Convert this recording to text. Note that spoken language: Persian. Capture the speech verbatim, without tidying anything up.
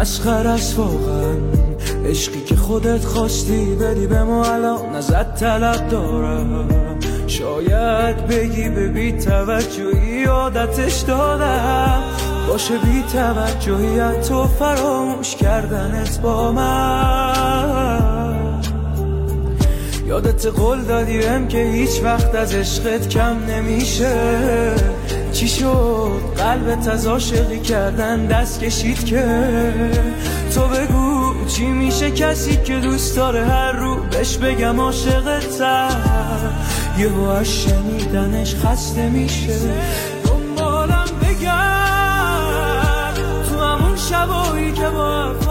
مسخره است واقعا. عشقی که خودت خواستی بدی به ما الان ازت طلب دارم. شاید بگی به بی توجهی عادتش دادم، باشه بی توجهیت تو فراموش کردنت با من. یادت قول دادیم که هیچ وقت از عشقت کم نمیشه. چی شد قلبت از عاشقی کردن دست کشید که؟ تو بگو چی میشه کسی که دوست داره هر رو بهش بگم عاشقتم، یهو از شنیدنش خسته میشه. دنبالم بگرد تو همون شبایی که با